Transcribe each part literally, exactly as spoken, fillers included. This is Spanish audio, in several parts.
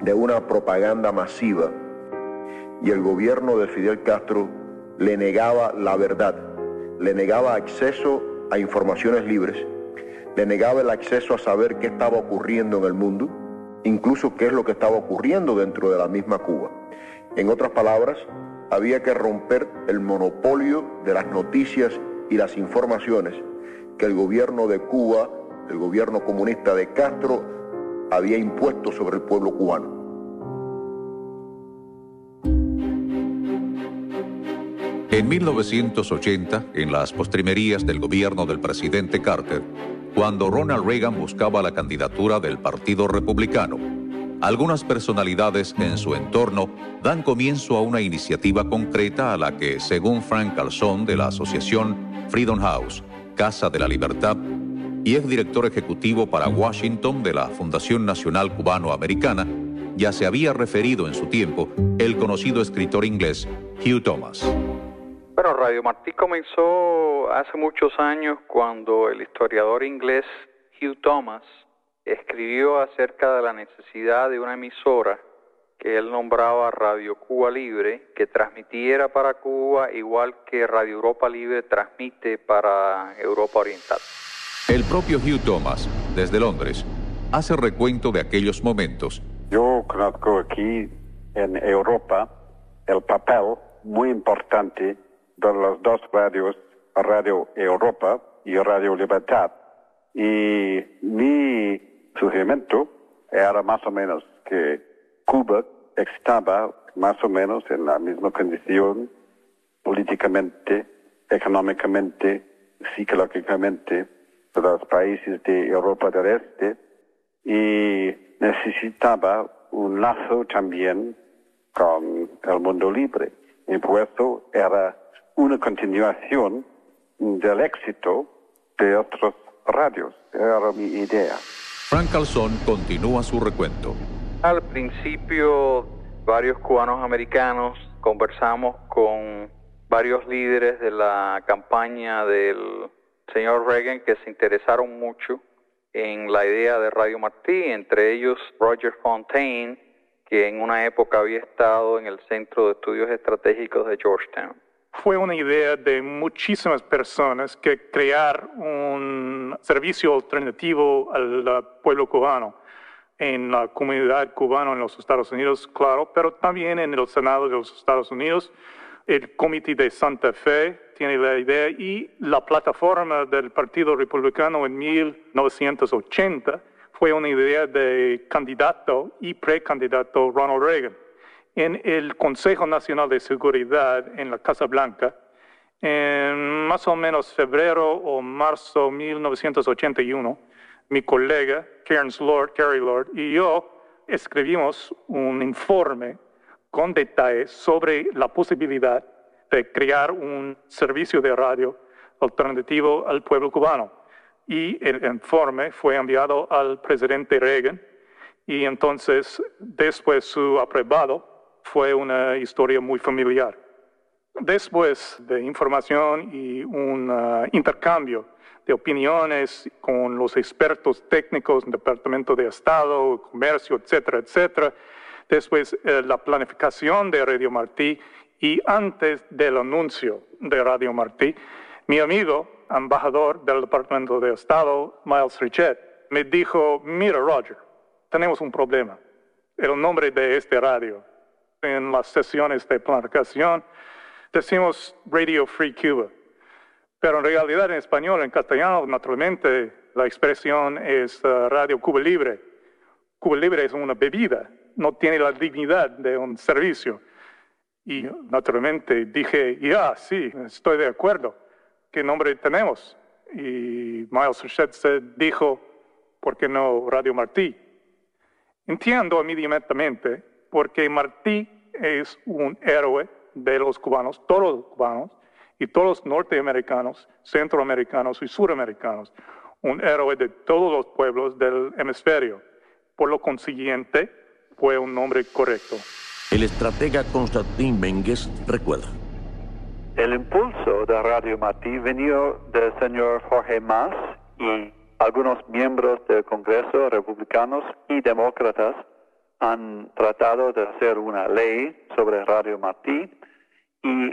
de una propaganda masiva y el gobierno de Fidel Castro le negaba la verdad, le negaba acceso a informaciones libres, le negaba el acceso a saber qué estaba ocurriendo en el mundo, incluso qué es lo que estaba ocurriendo dentro de la misma Cuba. En otras palabras, había que romper el monopolio de las noticias y las informaciones que el gobierno de Cuba, el gobierno comunista de Castro, había impuesto sobre el pueblo cubano. En mil novecientos ochenta, en las postrimerías del gobierno del presidente Carter, cuando Ronald Reagan buscaba la candidatura del Partido Republicano, algunas personalidades en su entorno dan comienzo a una iniciativa concreta a la que, según Frank Calzón de la asociación Freedom House, Casa de la Libertad, y exdirector ejecutivo para Washington de la Fundación Nacional Cubano-Americana, ya se había referido en su tiempo el conocido escritor inglés Hugh Thomas. Bueno, Radio Martí comenzó hace muchos años cuando el historiador inglés Hugh Thomas escribió acerca de la necesidad de una emisora que él nombraba Radio Cuba Libre, que transmitiera para Cuba igual que Radio Europa Libre transmite para Europa Oriental. El propio Hugh Thomas, desde Londres, hace recuento de aquellos momentos. Yo conozco aquí en Europa el papel muy importante de las dos radios, Radio Europa y Radio Libertad. Y mi sugerimento era más o menos que Cuba estaba más o menos en la misma condición políticamente, económicamente, psicológicamente de los países de Europa del Este y necesitaba un lazo también con el mundo libre. Y por eso era una continuación del éxito de otros radios. Era mi idea. Frank Calzón continúa su recuento. Al principio, varios cubanos americanos conversamos con varios líderes de la campaña del señor Reagan que se interesaron mucho en la idea de Radio Martí, entre ellos Roger Fontaine, que en una época había estado en el Centro de Estudios Estratégicos de Georgetown. Fue una idea de muchísimas personas que crear un servicio alternativo al pueblo cubano, en la comunidad cubana en los Estados Unidos, claro, pero también en el Senado de los Estados Unidos. El Comité de Santa Fe tiene la idea y la plataforma del Partido Republicano en mil novecientos ochenta fue una idea de candidato y precandidato Ronald Reagan. En el Consejo Nacional de Seguridad en la Casa Blanca, en más o menos febrero o marzo de mil novecientos ochenta y uno, mi colega Karen Lord, Kerry Lord y yo escribimos un informe con detalles sobre la posibilidad de crear un servicio de radio alternativo al pueblo cubano. Y el informe fue enviado al presidente Reagan y entonces, después de su aprobado, fue una historia muy familiar. Después de información y un uh, intercambio de opiniones con los expertos técnicos del Departamento de Estado, Comercio, etcétera, etcétera, después eh, la planificación de Radio Martí y antes del anuncio de Radio Martí, mi amigo, embajador del Departamento de Estado, Miles Richet, me dijo, mira Roger, tenemos un problema. El nombre de este radio, en las sesiones de planificación, decimos Radio Free Cuba. Pero en realidad en español, en castellano, naturalmente, la expresión es uh, Radio Cuba Libre. Cuba Libre es una bebida, no tiene la dignidad de un servicio. Y naturalmente dije, ya, sí, estoy de acuerdo. ¿Qué nombre tenemos? Y Miles Richet dijo, ¿por qué no Radio Martí? Entiendo inmediatamente porque Martí es un héroe de los cubanos, todos los cubanos, y todos los norteamericanos, centroamericanos y suramericanos, un héroe de todos los pueblos del hemisferio. Por lo consiguiente, fue un nombre correcto. El estratega Constantín Mengues recuerda. El impulso de Radio Martí vino del señor Jorge Mas y algunos miembros del Congreso, republicanos y demócratas, han tratado de hacer una ley sobre Radio Martí y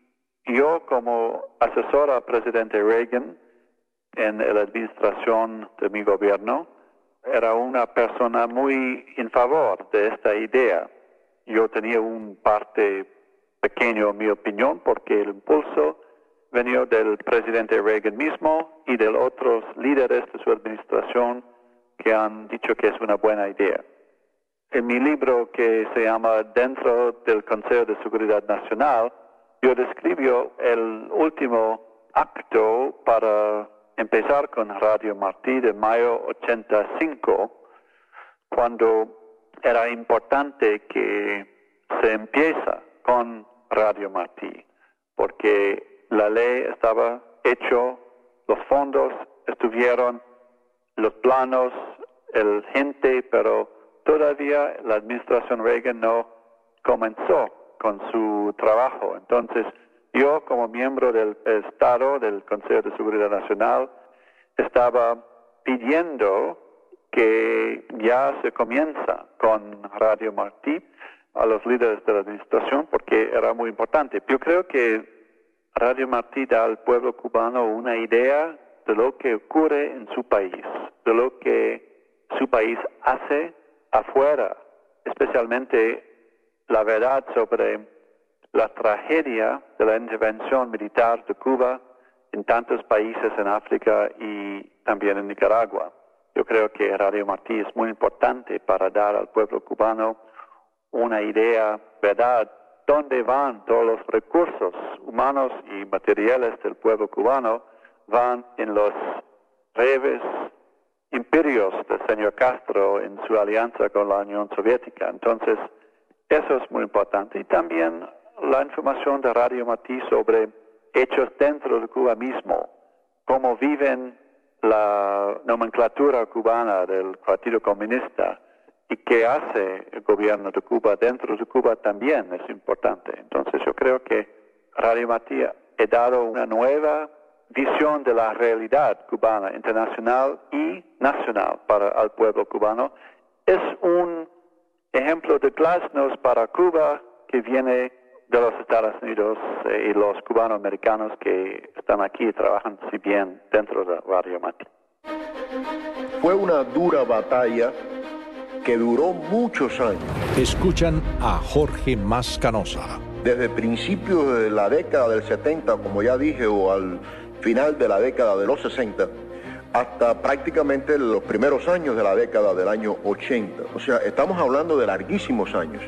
yo como asesor al presidente Reagan en la administración de mi gobierno era una persona muy en favor de esta idea. Yo tenía un parte pequeño en mi opinión porque el impulso venía del presidente Reagan mismo y de otros líderes de su administración que han dicho que es una buena idea. En mi libro que se llama Dentro del Consejo de Seguridad Nacional, yo describo el último acto para empezar con Radio Martí de mayo ochenta y cinco, cuando era importante que se empieza con Radio Martí, porque la ley estaba hecha, los fondos estuvieron, los planos, el gente, pero todavía la administración Reagan no comenzó con su trabajo. Entonces, yo como miembro del Estado, del Consejo de Seguridad Nacional, estaba pidiendo que ya se comienza con Radio Martí a los líderes de la administración porque era muy importante. Yo creo que Radio Martí da al pueblo cubano una idea de lo que ocurre en su país, de lo que su país hace afuera, especialmente la verdad sobre la tragedia de la intervención militar de Cuba en tantos países en África y también en Nicaragua. Yo creo que Radio Martí es muy importante para dar al pueblo cubano una idea, verdad, dónde van todos los recursos humanos y materiales del pueblo cubano, van en los breves imperios del señor Castro en su alianza con la Unión Soviética. Entonces, eso es muy importante. Y también la información de Radio Martí sobre hechos dentro de Cuba mismo, cómo viven la nomenclatura cubana del Partido Comunista y qué hace el gobierno de Cuba dentro de Cuba también es importante. Entonces yo creo que Radio Martí ha dado una nueva visión de la realidad cubana, internacional y nacional para el pueblo cubano. Es un ejemplo de glasnost para Cuba que viene de los Estados Unidos eh, y los cubanoamericanos que están aquí y trabajan si bien dentro de Radio Martí. Fue una dura batalla que duró muchos años. Escuchan a Jorge Mascanosa. Desde principios de la década del setenta, como ya dije, o al final de la década de los sesenta, hasta prácticamente los primeros años de la década del año ochenta. O sea, estamos hablando de larguísimos años,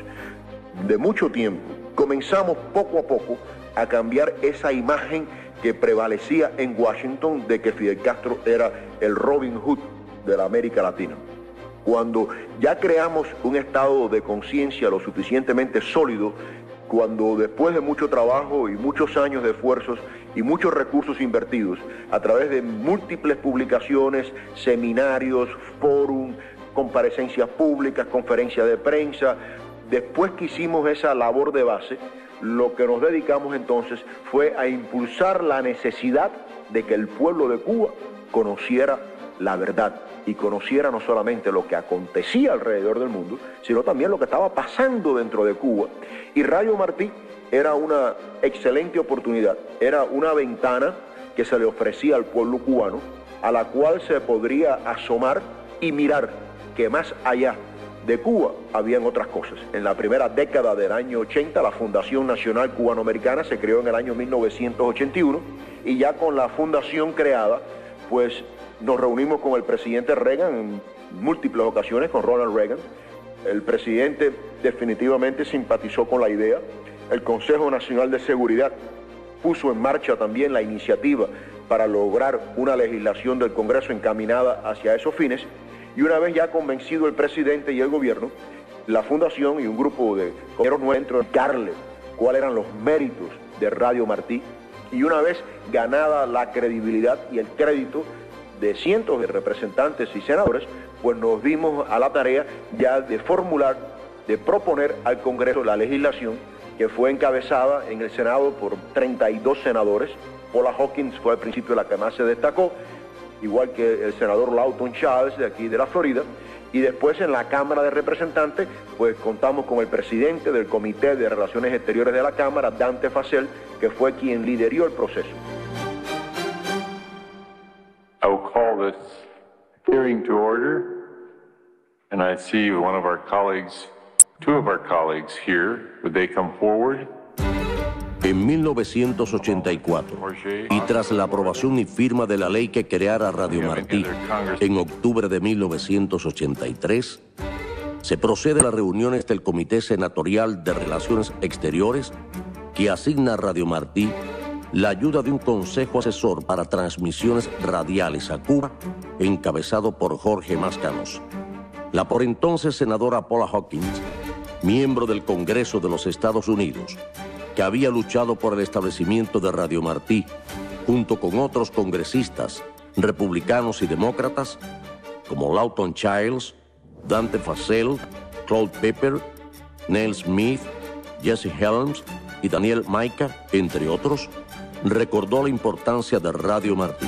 de mucho tiempo. Comenzamos poco a poco a cambiar esa imagen que prevalecía en Washington de que Fidel Castro era el Robin Hood de la América Latina. Cuando ya creamos un estado de conciencia lo suficientemente sólido, cuando después de mucho trabajo y muchos años de esfuerzos y muchos recursos invertidos, a través de múltiples publicaciones, seminarios, fórum, comparecencias públicas, conferencias de prensa, después que hicimos esa labor de base, lo que nos dedicamos entonces fue a impulsar la necesidad de que el pueblo de Cuba conociera la verdad y conociera no solamente lo que acontecía alrededor del mundo, sino también lo que estaba pasando dentro de Cuba. Y Radio Martí era una excelente oportunidad, era una ventana que se le ofrecía al pueblo cubano, a la cual se podría asomar y mirar que más allá de Cuba habían otras cosas. En la primera década del año ochenta, la Fundación Nacional Cubanoamericana se creó en el año mil novecientos ochenta y uno y ya con la fundación creada, pues nos reunimos con el presidente Reagan en múltiples ocasiones, con Ronald Reagan. El presidente definitivamente simpatizó con la idea. El Consejo Nacional de Seguridad puso en marcha también la iniciativa para lograr una legislación del Congreso encaminada hacia esos fines. Y una vez ya convencido el presidente y el gobierno, la fundación y un grupo de compañeros nuestros explicarle cuáles eran los méritos de Radio Martí. Y una vez ganada la credibilidad y el crédito de cientos de representantes y senadores, pues nos dimos a la tarea ya de formular, de proponer al Congreso la legislación que fue encabezada en el Senado por treinta y dos senadores. Paula Hawkins fue al principio la que más se destacó, igual que el senador Lawton Chiles de aquí de la Florida, Y después en la Cámara de Representantes, pues contamos con el presidente del Comité de Relaciones Exteriores de la Cámara, Dante Fascell, que fue quien lideró el proceso. I will call this hearing to order, and I see one of our colleagues, two of our colleagues here. Would they come forward? En mil novecientos ochenta y cuatro, y tras la aprobación y firma de la ley que creara Radio Martí en octubre de mil novecientos ochenta y tres, se procede a las reuniones del Comité Senatorial de Relaciones Exteriores que asigna a Radio Martí la ayuda de un consejo asesor para transmisiones radiales a Cuba, encabezado por Jorge Mascanos. La por entonces senadora Paula Hawkins, miembro del Congreso de los Estados Unidos, que había luchado por el establecimiento de Radio Martí, junto con otros congresistas, republicanos y demócratas, como Lawton Childs, Dante Fascell, Claude Pepper, Neil Smith, Jesse Helms y Daniel Mica, entre otros, recordó la importancia de Radio Martí.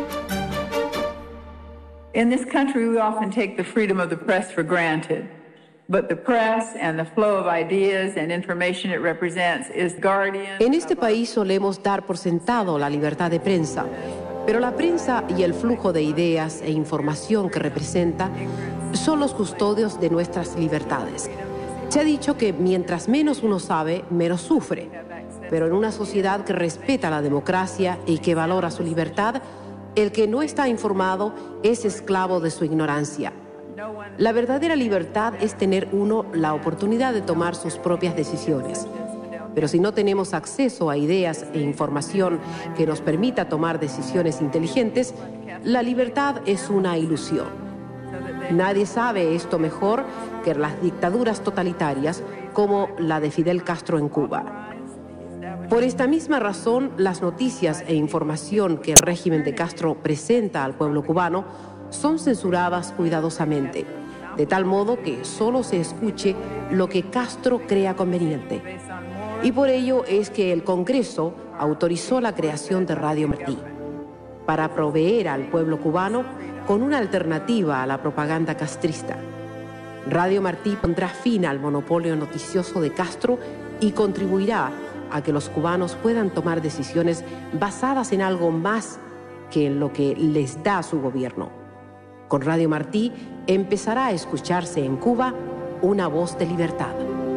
In this country, we often take the freedom of the press for granted. But the press and the flow of ideas and information it represents is guardian. En este país solemos dar por sentado la libertad de prensa, pero la prensa y el flujo de ideas e información que representa son los custodios de nuestras libertades. Se ha dicho que mientras menos uno sabe, menos sufre. Pero en una sociedad que respeta la democracia y que valora su libertad, el que no está informado es esclavo de su ignorancia. La verdadera libertad es tener uno la oportunidad de tomar sus propias decisiones. Pero si no tenemos acceso a ideas e información que nos permita tomar decisiones inteligentes, la libertad es una ilusión. Nadie sabe esto mejor que las dictaduras totalitarias como la de Fidel Castro en Cuba. Por esta misma razón, las noticias e información que el régimen de Castro presenta al pueblo cubano son censuradas cuidadosamente, de tal modo que solo se escuche lo que Castro crea conveniente. Y por ello es que el Congreso autorizó la creación de Radio Martí, para proveer al pueblo cubano con una alternativa a la propaganda castrista. Radio Martí pondrá fin al monopolio noticioso de Castro y contribuirá a que los cubanos puedan tomar decisiones basadas en algo más que en lo que les da su gobierno. Con Radio Martí empezará a escucharse en Cuba una voz de libertad.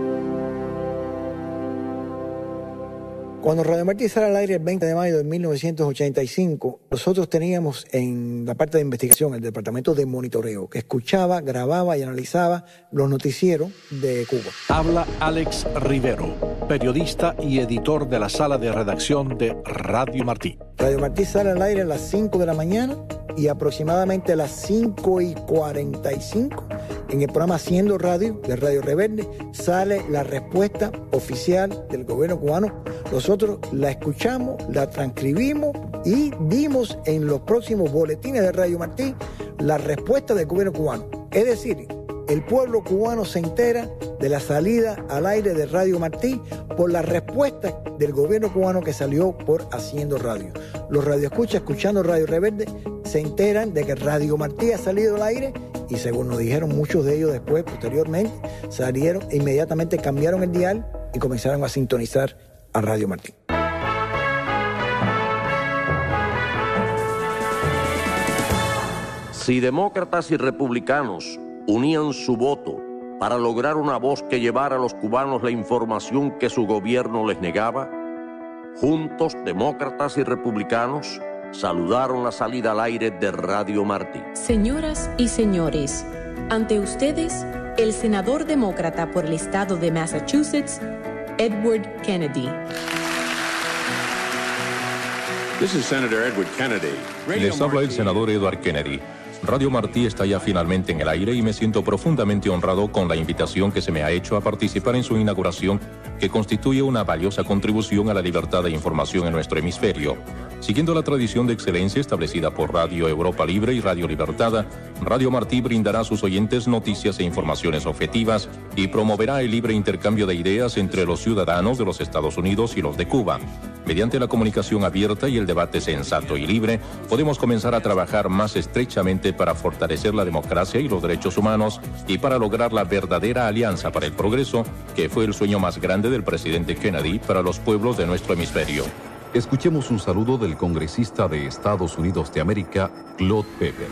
Cuando Radio Martí sale al aire el veinte de mayo de mil novecientos ochenta y cinco, nosotros teníamos en la parte de investigación el departamento de monitoreo, que escuchaba, grababa y analizaba los noticieros de Cuba. Habla Alex Rivero, periodista y editor de la sala de redacción de Radio Martí. Radio Martí sale al aire a las cinco de la mañana y aproximadamente a las cinco y cuarenta y cinco, en el programa Haciendo Radio de Radio Reverde, sale la respuesta oficial del gobierno cubano. Nosotros la escuchamos, la transcribimos y dimos en los próximos boletines de Radio Martí la respuesta del gobierno cubano. Es decir, el pueblo cubano se entera de la salida al aire de Radio Martí por la respuesta del gobierno cubano que salió por Haciendo Radio. Los radioescuchas escuchando Radio Reverde se enteran de que Radio Martí ha salido al aire y, según nos dijeron muchos de ellos después, posteriormente, salieron e inmediatamente cambiaron el dial y comenzaron a sintonizar a Radio Martí. Si demócratas y republicanos unían su voto para lograr una voz que llevara a los cubanos la información que su gobierno les negaba, juntos, demócratas y republicanos saludaron la salida al aire de Radio Martí. Señoras y señores, ante ustedes, el senador demócrata por el estado de Massachusetts, Edward Kennedy. This is Senator Edward Kennedy. Les habla el senador Edward Kennedy. Radio Martí está ya finalmente en el aire y me siento profundamente honrado con la invitación que se me ha hecho a participar en su inauguración, que constituye una valiosa contribución a la libertad de información en nuestro hemisferio. Siguiendo la tradición de excelencia establecida por Radio Europa Libre y Radio Libertad, Radio Martí brindará a sus oyentes noticias e informaciones objetivas y promoverá el libre intercambio de ideas entre los ciudadanos de los Estados Unidos y los de Cuba. Mediante la comunicación abierta y el debate sensato y libre, podemos comenzar a trabajar más estrechamente para fortalecer la democracia y los derechos humanos y para lograr la verdadera alianza para el progreso, que fue el sueño más grande del presidente Kennedy para los pueblos de nuestro hemisferio. Escuchemos un saludo del congresista de Estados Unidos de América, Claude Pepper.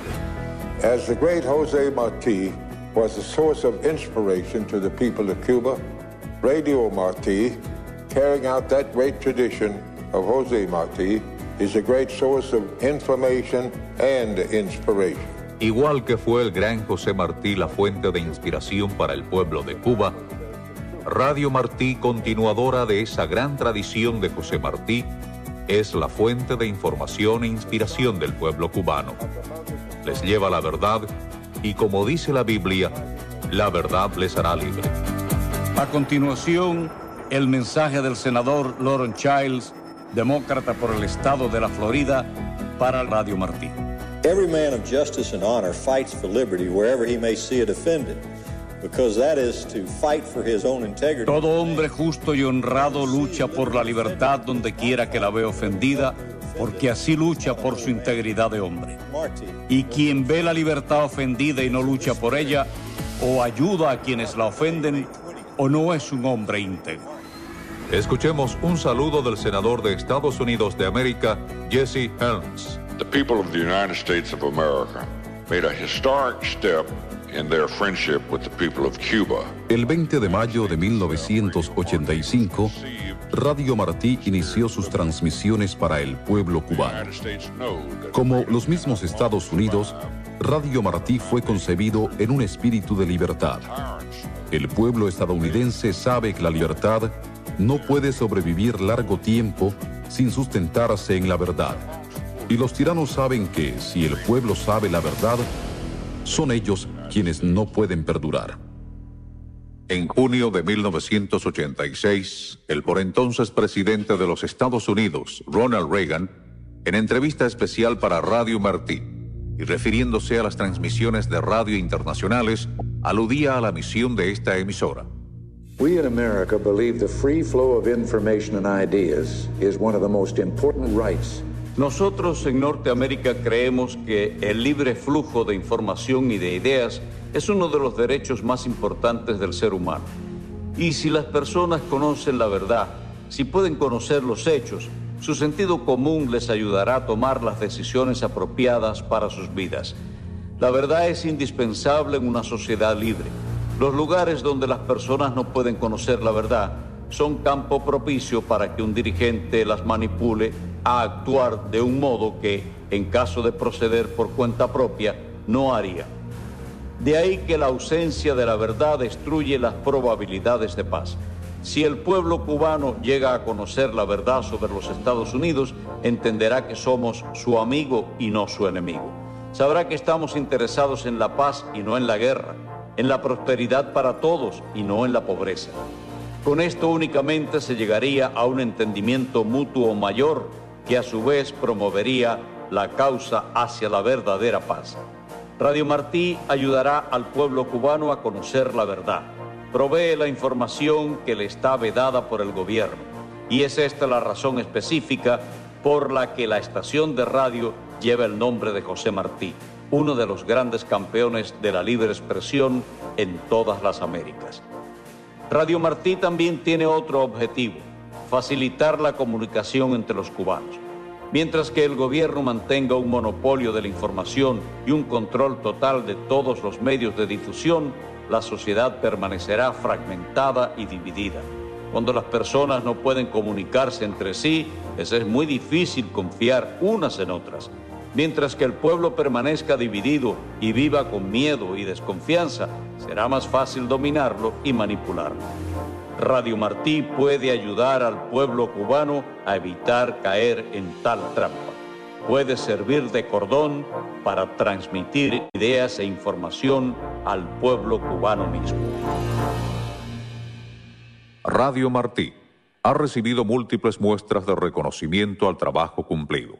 As the great José Martí was a source of inspiration to the people of Cuba, Radio Martí, carrying out that great tradition of José Martí, is a great source of information and inspiration. Igual que fue el gran José Martí la fuente de inspiración para el pueblo de Cuba, Radio Martí, continuadora de esa gran tradición de José Martí, es la fuente de información e inspiración del pueblo cubano. Les lleva la verdad y, como dice la Biblia, la verdad les hará libre. A continuación, el mensaje del senador Laurent Chiles, demócrata por el estado de la Florida, para Radio Martí. Every man of justice and honor fights for liberty wherever he may see it offended, because that is to fight for his own integrity. Todo hombre justo y honrado lucha por la libertad donde quiera que la vea ofendida, porque así lucha por su integridad de hombre. Y quien ve la libertad ofendida y no lucha por ella, o ayuda a quienes la ofenden, o no es un hombre íntegro. Escuchemos un saludo del senador de Estados Unidos de América, Jesse Helms. The people of the United States of America made a historic step in their friendship with the people of Cuba. El veinte de mayo de mil novecientos ochenta y cinco, Radio Martí inició sus transmisiones para el pueblo cubano. Como los mismos Estados Unidos, Radio Martí fue concebido en un espíritu de libertad. El pueblo estadounidense sabe que la libertad no puede sobrevivir largo tiempo sin sustentarse en la verdad. Y los tiranos saben que, si el pueblo sabe la verdad, son ellos quienes no pueden perdurar. En junio de mil novecientos ochenta y seis, el por entonces presidente de los Estados Unidos, Ronald Reagan, en entrevista especial para Radio Martí, y refiriéndose a las transmisiones de radio internacionales, aludía a la misión de esta emisora. We in America believe the free flow of information and ideas is one of the most important rights. Nosotros en Norteamérica creemos que el libre flujo de información y de ideas es uno de los derechos más importantes del ser humano. Y si las personas conocen la verdad, si pueden conocer los hechos, su sentido común les ayudará a tomar las decisiones apropiadas para sus vidas. La verdad es indispensable en una sociedad libre. Los lugares donde las personas no pueden conocer la verdad son campo propicio para que un dirigente las manipule a actuar de un modo que, en caso de proceder por cuenta propia, no haría. De ahí que la ausencia de la verdad destruye las probabilidades de paz. Si el pueblo cubano llega a conocer la verdad sobre los Estados Unidos, entenderá que somos su amigo y no su enemigo. Sabrá que estamos interesados en la paz y no en la guerra, en la prosperidad para todos y no en la pobreza. Con esto únicamente se llegaría a un entendimiento mutuo mayor que a su vez promovería la causa hacia la verdadera paz. Radio Martí ayudará al pueblo cubano a conocer la verdad. Provee la información que le está vedada por el gobierno. Y es esta la razón específica por la que la estación de radio lleva el nombre de José Martí, uno de los grandes campeones de la libre expresión en todas las Américas. Radio Martí también tiene otro objetivo: facilitar la comunicación entre los cubanos. Mientras que el gobierno mantenga un monopolio de la información y un control total de todos los medios de difusión, la sociedad permanecerá fragmentada y dividida. Cuando las personas no pueden comunicarse entre sí, les es muy difícil confiar unas en otras. Mientras que el pueblo permanezca dividido y viva con miedo y desconfianza, será más fácil dominarlo y manipularlo. Radio Martí puede ayudar al pueblo cubano a evitar caer en tal trampa. Puede servir de cordón para transmitir ideas e información al pueblo cubano mismo. Radio Martí, ha recibido múltiples muestras de reconocimiento al trabajo cumplido.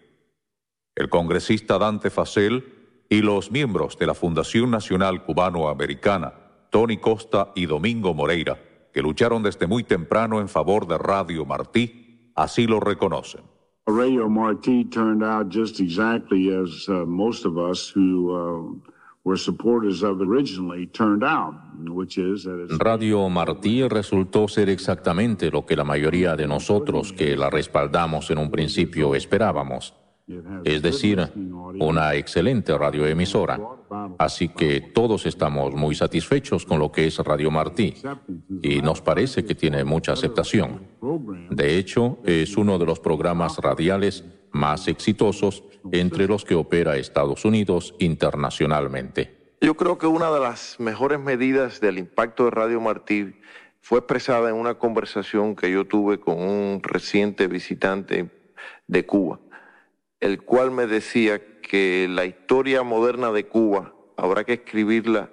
El congresista Dante Fascell y los miembros de la Fundación Nacional Cubano-Americana, Tony Costa y Domingo Moreira, que lucharon desde muy temprano en favor de Radio Martí, así lo reconocen. Radio Martí turned out just exactly as uh, most of us who uh, were supporters of it originally turned out, which is that it's... Radio Martí resultó ser exactamente lo que la mayoría de nosotros que la respaldamos en un principio esperábamos. Es decir, una excelente radioemisora. Así que todos estamos muy satisfechos con lo que es Radio Martí y nos parece que tiene mucha aceptación. De hecho, es uno de los programas radiales más exitosos entre los que opera Estados Unidos internacionalmente. Yo creo que una de las mejores medidas del impacto de Radio Martí fue expresada en una conversación que yo tuve con un reciente visitante de Cuba, el cual me decía que la historia moderna de Cuba habrá que escribirla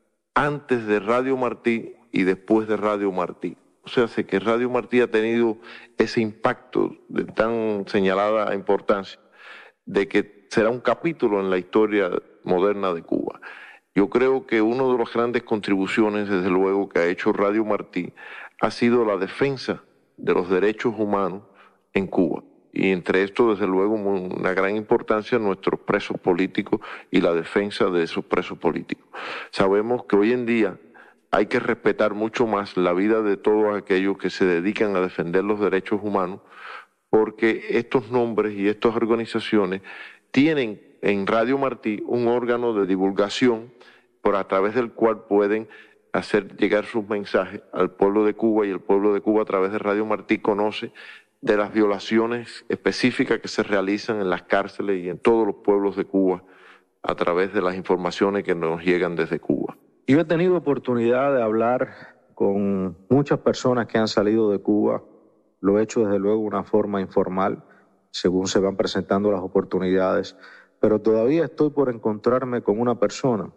antes de Radio Martí y después de Radio Martí. O sea, sé que Radio Martí ha tenido ese impacto de tan señalada importancia de que será un capítulo en la historia moderna de Cuba. Yo creo que una de las grandes contribuciones, desde luego, que ha hecho Radio Martí ha sido la defensa de los derechos humanos en Cuba. Y entre esto, desde luego, una gran importancia nuestros presos políticos y la defensa de esos presos políticos. Sabemos que hoy en día hay que respetar mucho más la vida de todos aquellos que se dedican a defender los derechos humanos, porque estos nombres y estas organizaciones tienen en Radio Martí un órgano de divulgación por a través del cual pueden hacer llegar sus mensajes al pueblo de Cuba, y el pueblo de Cuba a través de Radio Martí conoce de las violaciones específicas que se realizan en las cárceles y en todos los pueblos de Cuba a través de las informaciones que nos llegan desde Cuba. Yo he tenido oportunidad de hablar con muchas personas que han salido de Cuba. Lo he hecho desde luego de una forma informal, según se van presentando las oportunidades, pero todavía estoy por encontrarme con una persona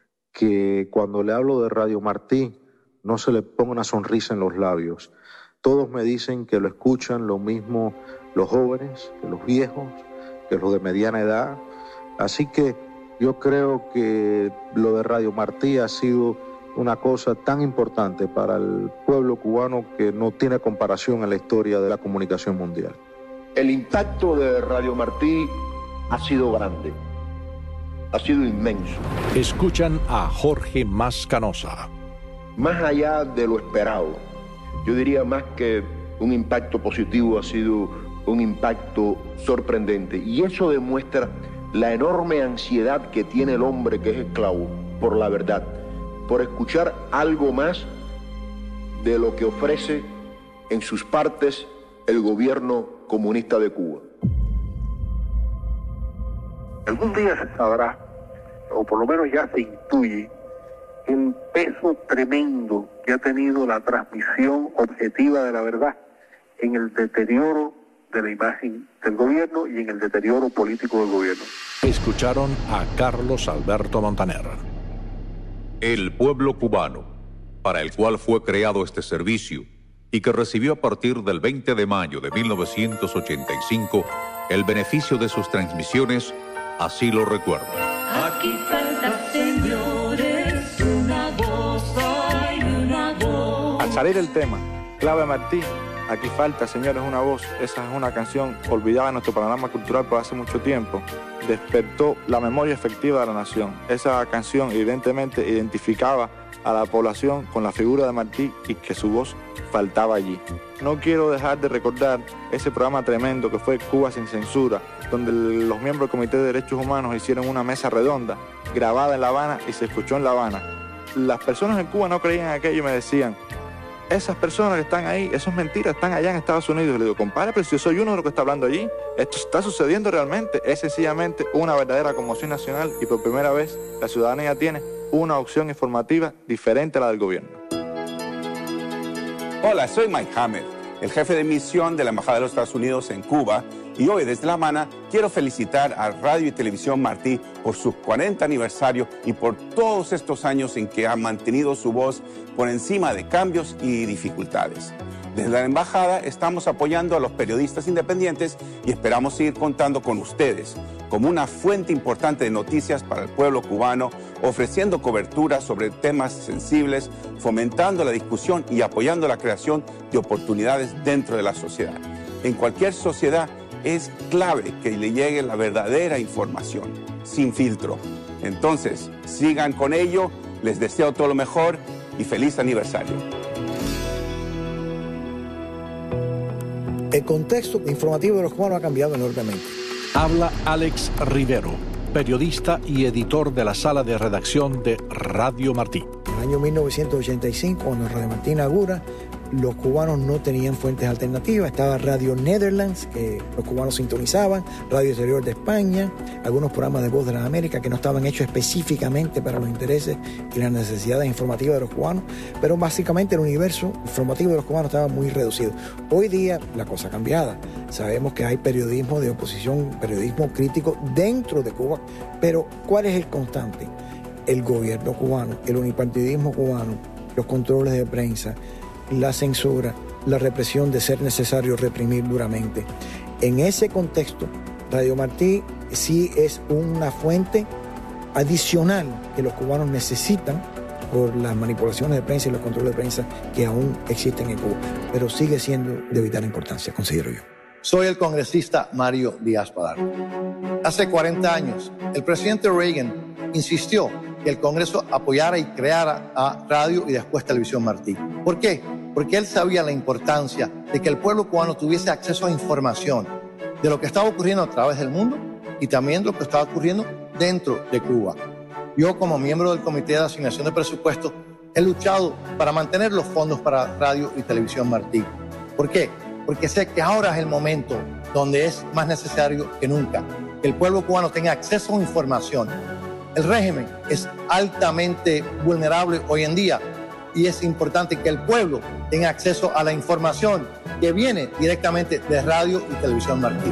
que cuando le hablo de Radio Martí no se le ponga una sonrisa en los labios. Todos me dicen que lo escuchan lo mismo los jóvenes, que los viejos, que los de mediana edad. Así que yo creo que lo de Radio Martí ha sido una cosa tan importante para el pueblo cubano que no tiene comparación en la historia de la comunicación mundial. El impacto de Radio Martí ha sido grande, ha sido inmenso. Escuchan a Jorge Mascanosa. Más allá de lo esperado. Yo diría más que un impacto positivo, ha sido un impacto sorprendente. Y eso demuestra la enorme ansiedad que tiene el hombre que es esclavo por la verdad, por escuchar algo más de lo que ofrece en sus partes el gobierno comunista de Cuba. Algún día se sabrá, o por lo menos ya se intuye, el peso tremendo que ha tenido la transmisión objetiva de la verdad en el deterioro de la imagen del gobierno y en el deterioro político del gobierno. Escucharon a Carlos Alberto Montaner. El pueblo cubano, para el cual fue creado este servicio y que recibió a partir del veinte de mayo de mil novecientos ochenta y cinco el beneficio de sus transmisiones, así lo recuerda. Aquí falta, señores, una voz, hay una voz. Al salir el tema, Clave Martí, aquí falta, señores, una voz. Esa es una canción olvidada en nuestro panorama cultural por hace mucho tiempo. Despertó la memoria efectiva de la nación. Esa canción evidentemente identificaba a la población con la figura de Martí y que su voz faltaba allí. No quiero dejar de recordar ese programa tremendo que fue Cuba sin censura, donde los miembros del Comité de Derechos Humanos hicieron una mesa redonda, grabada en La Habana y se escuchó en La Habana. Las personas en Cuba no creían aquello y me decían, esas personas que están ahí, eso es mentira, están allá en Estados Unidos. Y le digo, compadre, pero si yo soy uno de los que está hablando allí, esto está sucediendo realmente. Es sencillamente una verdadera conmoción nacional y por primera vez la ciudadanía tiene una opción informativa diferente a la del gobierno. Hola, soy Mike Hammer, el jefe de misión de la Embajada de los Estados Unidos en Cuba, y hoy desde La Habana quiero felicitar a Radio y Televisión Martí por su cuarenta aniversario y por todos estos años en que ha mantenido su voz por encima de cambios y dificultades. Desde la Embajada estamos apoyando a los periodistas independientes y esperamos seguir contando con ustedes como una fuente importante de noticias para el pueblo cubano, ofreciendo cobertura sobre temas sensibles, fomentando la discusión y apoyando la creación de oportunidades dentro de la sociedad. En cualquier sociedad es clave que le llegue la verdadera información, sin filtro. Entonces, sigan con ello, les deseo todo lo mejor y feliz aniversario. El contexto informativo de los cubanos ha cambiado enormemente. Habla Alex Rivero, periodista y editor de la sala de redacción de Radio Martí. En el año mil novecientos ochenta y cinco, cuando Radio Martí inaugura, los cubanos no tenían fuentes alternativas. Estaba Radio Netherlands, que los cubanos sintonizaban, Radio Exterior de España, algunos programas de Voz de las Américas que no estaban hechos específicamente para los intereses y las necesidades informativas de los cubanos, pero básicamente el universo informativo de los cubanos estaba muy reducido. Hoy día la cosa ha cambiado. Sabemos que hay periodismo de oposición, periodismo crítico dentro de Cuba, pero ¿cuál es el constante? El gobierno cubano, el unipartidismo cubano, los controles de prensa, la censura, la represión de ser necesario reprimir duramente. En ese contexto, Radio Martí sí es una fuente adicional que los cubanos necesitan por las manipulaciones de prensa y los controles de prensa que aún existen en Cuba, pero sigue siendo de vital importancia, considero yo. Soy el congresista Mario Díaz Padar. Hace cuarenta años, el presidente Reagan insistió que el Congreso apoyara y creara a Radio y después Televisión Martí. ¿Por qué? Porque él sabía la importancia de que el pueblo cubano tuviese acceso a información de lo que estaba ocurriendo a través del mundo y también de lo que estaba ocurriendo dentro de Cuba. Yo, como miembro del Comité de Asignación de Presupuestos, he luchado para mantener los fondos para Radio y Televisión Martí. ¿Por qué? Porque sé que ahora es el momento donde es más necesario que nunca que el pueblo cubano tenga acceso a información. El régimen es altamente vulnerable hoy en día y es importante que el pueblo tenga acceso a la información que viene directamente de Radio y Televisión Martí.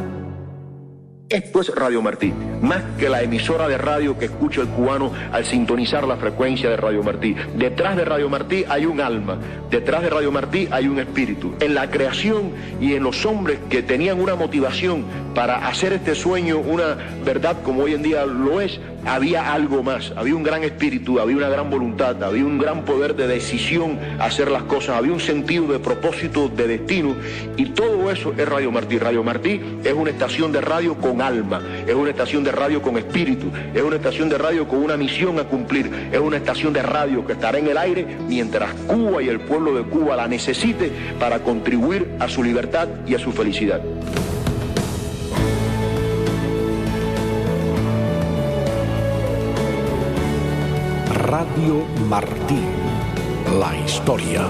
Esto es Radio Martí, más que la emisora de radio que escucha el cubano al sintonizar la frecuencia de Radio Martí. Detrás de Radio Martí hay un alma, detrás de Radio Martí hay un espíritu. En la creación y en los hombres que tenían una motivación para hacer este sueño una verdad como hoy en día lo es, había algo más, había un gran espíritu, había una gran voluntad, había un gran poder de decisión a hacer las cosas, había un sentido de propósito, de destino, y todo eso es Radio Martí. Radio Martí es una estación de radio con alma, es una estación de radio con espíritu, es una estación de radio con una misión a cumplir, es una estación de radio que estará en el aire mientras Cuba y el pueblo de Cuba la necesite para contribuir a su libertad y a su felicidad. Radio Martí, la historia.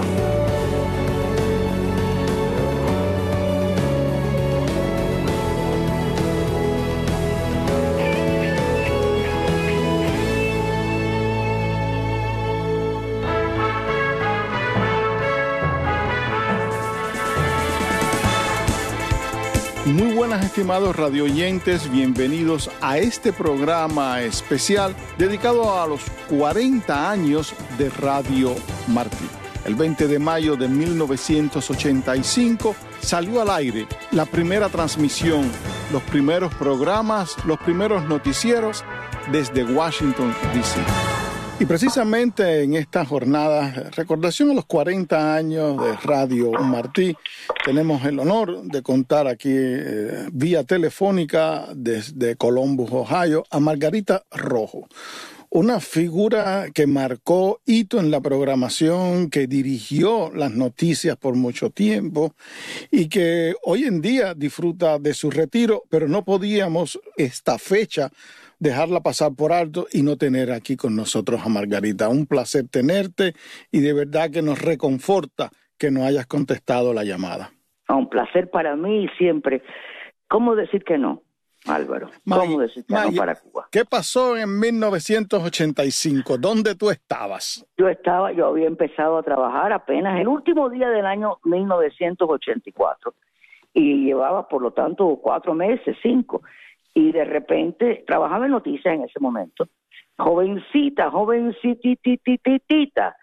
Muy buenas, estimados radioyentes, bienvenidos a este programa especial dedicado a los cuarenta años de Radio Martí. El veinte de mayo de mil novecientos ochenta y cinco salió al aire la primera transmisión, los primeros programas, los primeros noticieros desde Washington, D C Y precisamente en esta jornada, recordación a los cuarenta años de Radio Martí, tenemos el honor de contar aquí eh, vía telefónica desde Columbus, Ohio, a Margarita Rojo, una figura que marcó hito en la programación, que dirigió las noticias por mucho tiempo y que hoy en día disfruta de su retiro, pero no podíamos esta fecha dejarla pasar por alto y no tener aquí con nosotros a Margarita. Un placer tenerte y de verdad que nos reconforta que no hayas contestado la llamada. Un placer para mí siempre. ¿Cómo decir que no, Álvaro? ¿Cómo decir que no para Cuba? ¿Qué pasó en mil novecientos ochenta y cinco? ¿Dónde tú estabas? Yo estaba, yo había empezado a trabajar apenas el último día del año mil novecientos ochenta y cuatro y llevaba, por lo tanto, cuatro meses, cinco. Y de repente trabajaba en noticias en ese momento, jovencita, jovencititititita,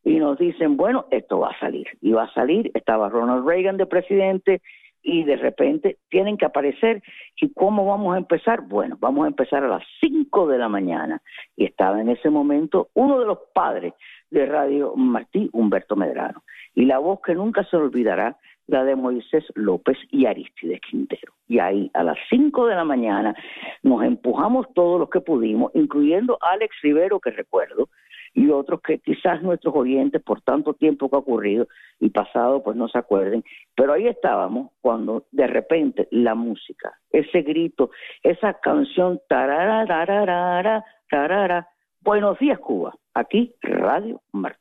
y nos dicen, bueno, esto va a salir, y va a salir, estaba Ronald Reagan de presidente, y de repente tienen que aparecer. ¿Y cómo vamos a empezar? Bueno, vamos a empezar a las cinco de la mañana, y estaba en ese momento uno de los padres de Radio Martí, Humberto Medrano, y la voz que nunca se olvidará, la de Moisés López y Aristides Quintero. Y ahí a las cinco de la mañana nos empujamos todos los que pudimos, incluyendo Alex Rivero, que recuerdo, y otros que quizás nuestros oyentes por tanto tiempo que ha ocurrido y pasado pues no se acuerden, pero ahí estábamos cuando de repente la música, ese grito, esa canción tarara, tarara, tarara, buenos días Cuba, aquí Radio Martí.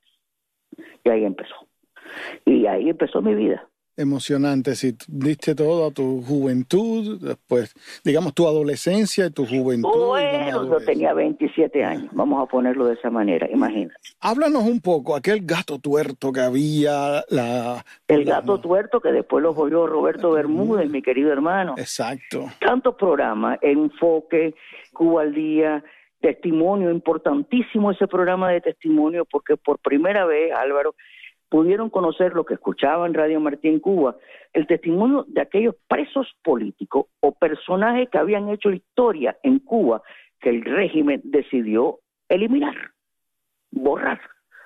Y ahí empezó. Y ahí empezó mi vida. Emocionante, si diste todo a tu juventud, después, digamos, tu adolescencia y tu juventud. Bueno, yo tenía veintisiete años, vamos a ponerlo de esa manera, imagínate. Háblanos un poco, aquel gato tuerto que había, la... El la, gato tuerto que después lo oyó Roberto Bermúdez, mi querido hermano. Exacto. Tantos programas, Enfoque, Cuba al Día, Testimonio, importantísimo ese programa de testimonio, porque por primera vez, Álvaro, pudieron conocer lo que escuchaba en Radio Martí en Cuba, el testimonio de aquellos presos políticos o personajes que habían hecho historia en Cuba que el régimen decidió eliminar, borrar.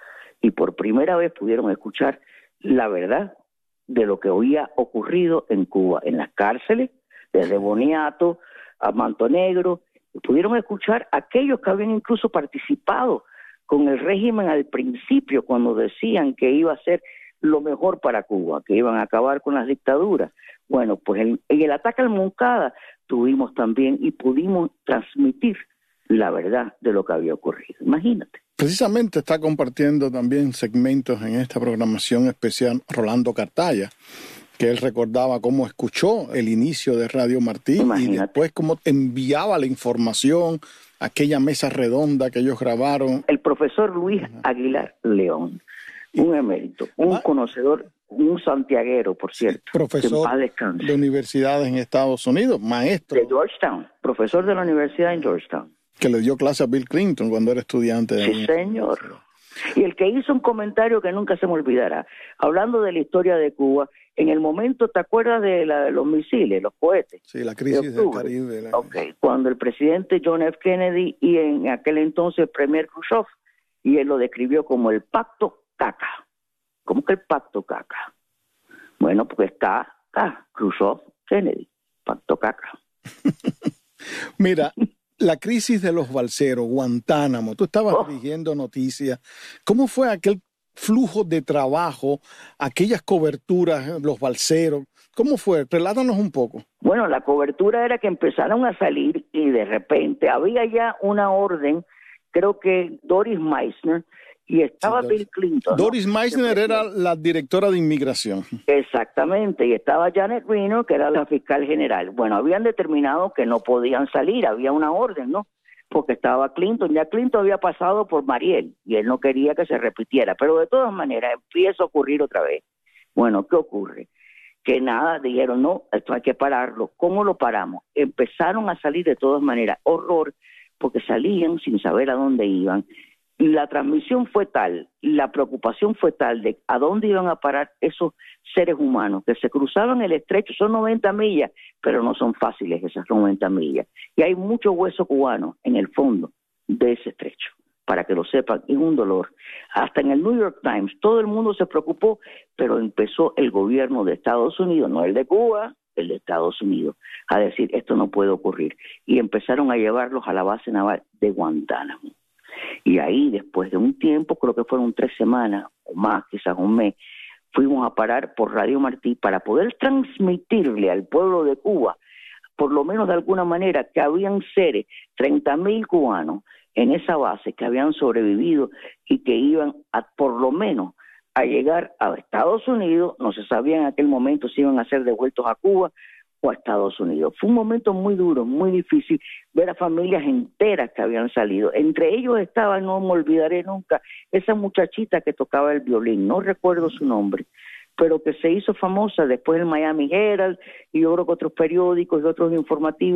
Y por primera vez pudieron escuchar la verdad de lo que había ocurrido en Cuba, en las cárceles, desde Boniato a Manto Negro, y pudieron escuchar aquellos que habían incluso participado con el régimen al principio, cuando decían que iba a ser lo mejor para Cuba, que iban a acabar con las dictaduras. Bueno, pues en, en el ataque al Moncada tuvimos también y pudimos transmitir la verdad de lo que había ocurrido. Imagínate. Precisamente está compartiendo también segmentos en esta programación especial Rolando Cartaya, que él recordaba cómo escuchó el inicio de Radio Martí. Imagínate. Y después cómo enviaba la información, aquella mesa redonda que ellos grabaron. El profesor Luis Aguilar León, un emérito, un Ma conocedor, un santiaguero, por cierto. Profesor de universidades en Estados Unidos, maestro. De Georgetown, profesor de la universidad en Georgetown. Que le dio clase a Bill Clinton cuando era estudiante. De sí, señor. Y el que hizo un comentario que nunca se me olvidará, hablando de la historia de Cuba, en el momento, ¿te acuerdas de, la, de los misiles, los cohetes? Sí, la crisis del Caribe. La... Ok, cuando el presidente John F. Kennedy y en aquel entonces el premier Khrushchev, y él lo describió como el pacto caca. ¿Cómo que el pacto caca? Bueno, porque está acá, Khrushchev, Kennedy, pacto caca. Mira, la crisis de los balseros, Guantánamo, tú estabas oh. dirigiendo noticias. ¿Cómo fue aquel flujo de trabajo, aquellas coberturas, los balseros? ¿Cómo fue? Relátanos un poco. Bueno, la cobertura era que empezaron a salir y de repente había ya una orden, creo que Doris Meissner, y estaba sí, Bill Clinton. Doris ¿no? Meissner era la directora de inmigración. Exactamente, y estaba Janet Reno, que era la fiscal general. Bueno, habían determinado que no podían salir, había una orden, ¿no? Porque estaba Clinton, ya Clinton había pasado por Mariel, y él no quería que se repitiera, pero de todas maneras empieza a ocurrir otra vez. Bueno, ¿qué ocurre? Que nada, dijeron, no, esto hay que pararlo. ¿Cómo lo paramos? Empezaron a salir de todas maneras, horror, porque salían sin saber a dónde iban. La transmisión fue tal, la preocupación fue tal de a dónde iban a parar esos seres humanos que se cruzaban el estrecho. Son noventa millas, pero no son fáciles esas noventa millas. Y hay mucho hueso cubano en el fondo de ese estrecho, para que lo sepan, es un dolor. Hasta en el New York Times todo el mundo se preocupó, pero empezó el gobierno de Estados Unidos, no el de Cuba, el de Estados Unidos, a decir esto no puede ocurrir. Y empezaron a llevarlos a la base naval de Guantánamo. Y ahí, después de un tiempo, creo que fueron tres semanas o más, quizás un mes, fuimos a parar por Radio Martí para poder transmitirle al pueblo de Cuba, por lo menos de alguna manera, que habían seres, treinta mil cubanos en esa base que habían sobrevivido y que iban a, por lo menos, a llegar a Estados Unidos. No se sabía en aquel momento si iban a ser devueltos a Cuba o a Estados Unidos. Fue un momento muy duro, muy difícil, ver a familias enteras que habían salido. Entre ellos estaba, no me olvidaré nunca, esa muchachita que tocaba el violín, no recuerdo su nombre, pero que se hizo famosa después del Miami Herald, y yo creo que otros periódicos y otros informativos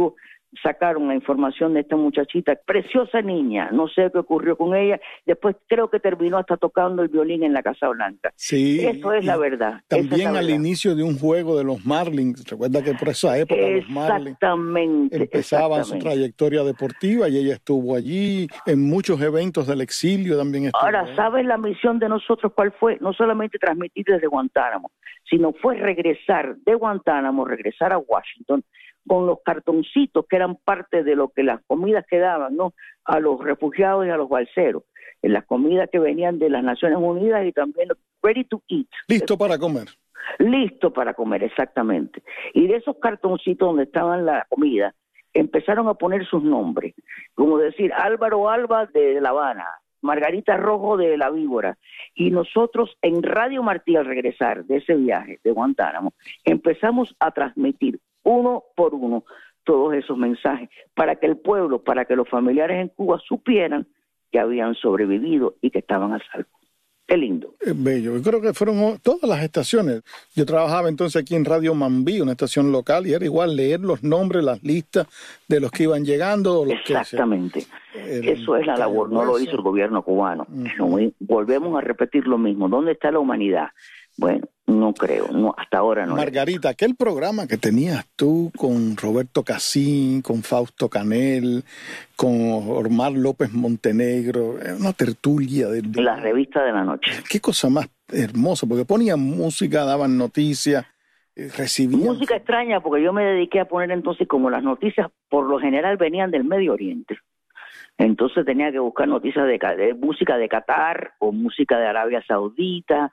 sacaron la información de esta muchachita, preciosa niña, no sé qué ocurrió con ella, después creo que terminó hasta tocando el violín en la Casa Blanca. Sí. Eso es la verdad. También es la al verdad. inicio de un juego de los Marlins, recuerda que por esa época los Marlins exactamente, empezaban su exactamente. trayectoria deportiva y ella estuvo allí, en muchos eventos del exilio también estuvo. Ahora, ¿sabes la misión de nosotros cuál fue? No solamente transmitir desde Guantánamo, sino fue regresar de Guantánamo, regresar a Washington, con los cartoncitos que eran parte de lo que las comidas que daban, ¿no?, a los refugiados y a los balseros, en las comidas que venían de las Naciones Unidas y también ready to eat. Listo para comer. Listo para comer, exactamente. Y de esos cartoncitos donde estaban la comida, empezaron a poner sus nombres, como decir Álvaro Alba de La Habana, Margarita Rojo de La Víbora, y nosotros en Radio Martí, al regresar de ese viaje de Guantánamo, empezamos a transmitir uno por uno todos esos mensajes para que el pueblo, para que los familiares en Cuba supieran que habían sobrevivido y que estaban a salvo. Qué lindo. Es bello. Yo creo que fueron todas las estaciones. Yo trabajaba entonces aquí en Radio Mambí, una estación local, y era igual leer los nombres, las listas de los que iban llegando. Los Exactamente. Que se, Eso es la labor, no lo hizo el gobierno cubano. Uh-huh. Volvemos a repetir lo mismo. ¿Dónde está la humanidad? Bueno, no creo, no, hasta ahora no. Margarita, es. aquel programa que tenías tú con Roberto Casín, con Fausto Canel, con Omar López Montenegro, una tertulia de, de... La revista de la noche. Qué cosa más hermosa, porque ponían música, daban noticias, recibían... Música extraña, porque yo me dediqué a poner entonces, como las noticias por lo general venían del Medio Oriente, entonces tenía que buscar noticias de, de música de Qatar o música de Arabia Saudita,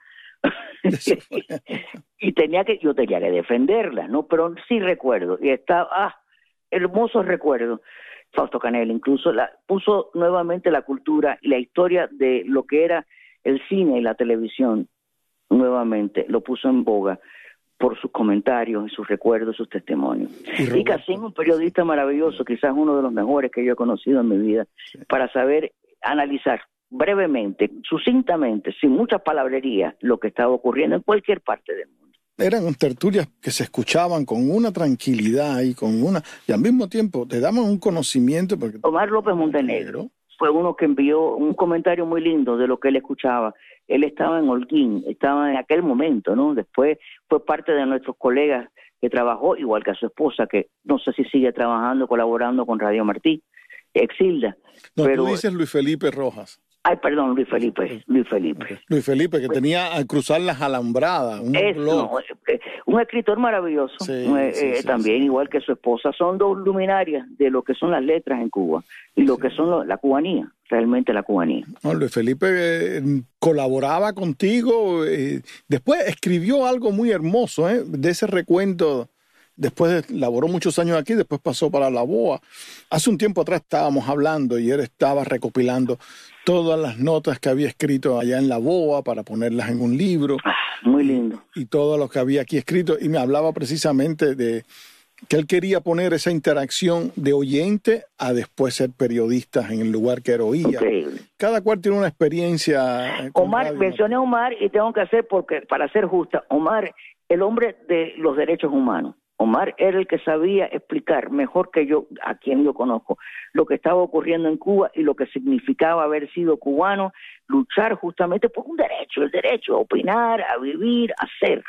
y tenía que yo tenía que defenderla, no, pero sí recuerdo y estaba ah, hermosos recuerdos. Fausto Canel incluso la, puso nuevamente la cultura y la historia de lo que era el cine y la televisión, nuevamente lo puso en boga por sus comentarios, sus recuerdos, sus testimonios. Y, y Casín, un periodista maravilloso, quizás uno de los mejores que yo he conocido en mi vida, para saber analizar brevemente, sucintamente, sin mucha palabrería, lo que estaba ocurriendo en cualquier parte del mundo. Eran tertulias que se escuchaban con una tranquilidad y con una y al mismo tiempo te daban un conocimiento. Porque... Omar López Montenegro fue uno que envió un comentario muy lindo de lo que él escuchaba. Él estaba en Holguín, estaba en aquel momento, ¿no? Después fue parte de nuestros colegas que trabajó, igual que a su esposa, que no sé si sigue trabajando, colaborando con Radio Martí, Exilda. No, pero... tú dices Luis Felipe Rojas. Ay, perdón, Luis Felipe, Luis Felipe. Luis Felipe, que tenía al cruzar las alambradas, un es, blog. No, un escritor maravilloso, sí, eh, sí, eh, sí, también sí. igual que su esposa. Son dos luminarias de lo que son las letras en Cuba y lo sí. que son lo, la cubanía, realmente la cubanía. No, Luis Felipe eh, colaboraba contigo, eh, después escribió algo muy hermoso, eh, de ese recuento. Después laboró muchos años aquí, después pasó para la B O A. Hace un tiempo atrás estábamos hablando y él estaba recopilando todas las notas que había escrito allá en la B O A para ponerlas en un libro. Muy lindo. Y, y todo lo que había aquí escrito. Y me hablaba precisamente de que él quería poner esa interacción de oyente a después ser periodista en el lugar que él oía. Increíble. Cada cual tiene una experiencia. Omar, mencioné a Omar y tengo que hacer, porque para ser justa, Omar, el hombre de los derechos humanos. Omar era el que sabía explicar mejor que yo, a quien yo conozco, lo que estaba ocurriendo en Cuba y lo que significaba haber sido cubano, luchar justamente por un derecho, el derecho a opinar, a vivir, a ser.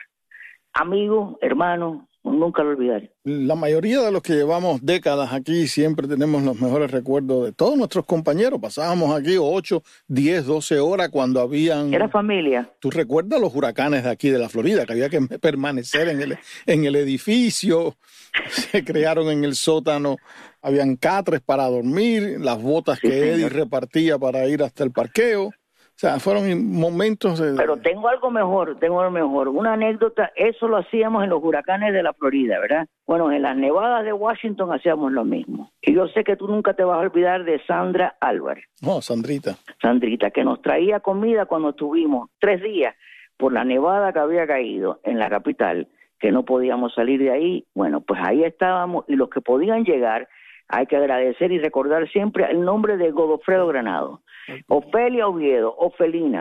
Amigo, hermano, nunca lo olvidaré. La mayoría de los que llevamos décadas aquí siempre tenemos los mejores recuerdos de todos nuestros compañeros. Pasábamos aquí ocho, diez, doce horas cuando habían... Era familia. ¿Tú recuerdas los huracanes de aquí de la Florida? Que había que permanecer en el, en el edificio, se crearon en el sótano, habían catres para dormir, las botas que sí, Eddie repartía para ir hasta el parqueo. O sea, fueron momentos de... Pero tengo algo mejor, tengo algo mejor. Una anécdota, eso lo hacíamos en los huracanes de la Florida, ¿verdad? Bueno, en las nevadas de Washington hacíamos lo mismo. Y yo sé que tú nunca te vas a olvidar de Sandra Álvarez. No, Sandrita. Sandrita, que nos traía comida cuando estuvimos tres días por la nevada que había caído en la capital, que no podíamos salir de ahí. Bueno, pues ahí estábamos y los que podían llegar, hay que agradecer y recordar siempre el nombre de Godofredo Granado. Ofelia Oviedo, Ofelina,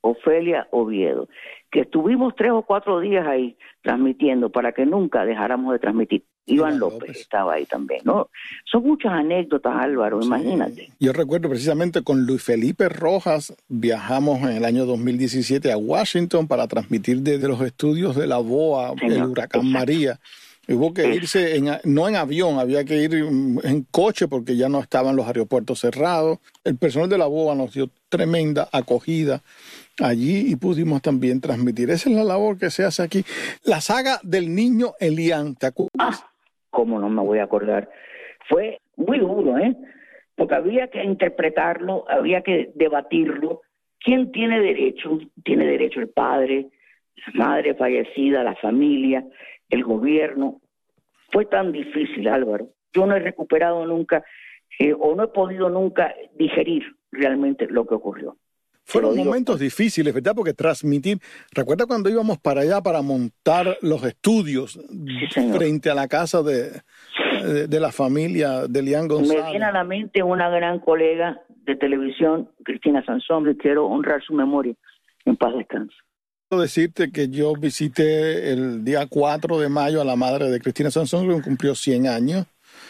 Ofelia Oviedo, que estuvimos tres o cuatro días ahí transmitiendo para que nunca dejáramos de transmitir. Iván López, López estaba ahí también, ¿no? Son muchas anécdotas, Álvaro, sí. Imagínate. Yo recuerdo precisamente con Luis Felipe Rojas, viajamos en el año dos mil diecisiete a Washington para transmitir desde los estudios de la B O A, Señor, el huracán exacto. María. Hubo que irse, en, no en avión, había que ir en coche porque ya no estaban los aeropuertos cerrados. El personal de la B O A nos dio tremenda acogida allí y pudimos también transmitir. Esa es la labor que se hace aquí. La saga del niño Elian, ¿te acuerdas? Ah, cómo no me voy a acordar. Fue muy duro, ¿eh? Porque había que interpretarlo, había que debatirlo. ¿Quién tiene derecho? Tiene derecho el padre, la madre fallecida, la familia, el gobierno. Fue tan difícil, Álvaro. Yo no he recuperado nunca eh, o no he podido nunca digerir realmente lo que ocurrió. Fueron momentos difíciles, ¿verdad? Porque transmitir... ¿Recuerda cuando íbamos para allá para montar los estudios sí, frente a la casa de, de, de la familia de Elian González? Me viene a la mente una gran colega de televisión, Cristina Sansón, que quiero honrar su memoria. En paz descanse. Quiero decirte que yo visité el día cuatro de mayo a la madre de Cristina Sansón, que cumplió cien años.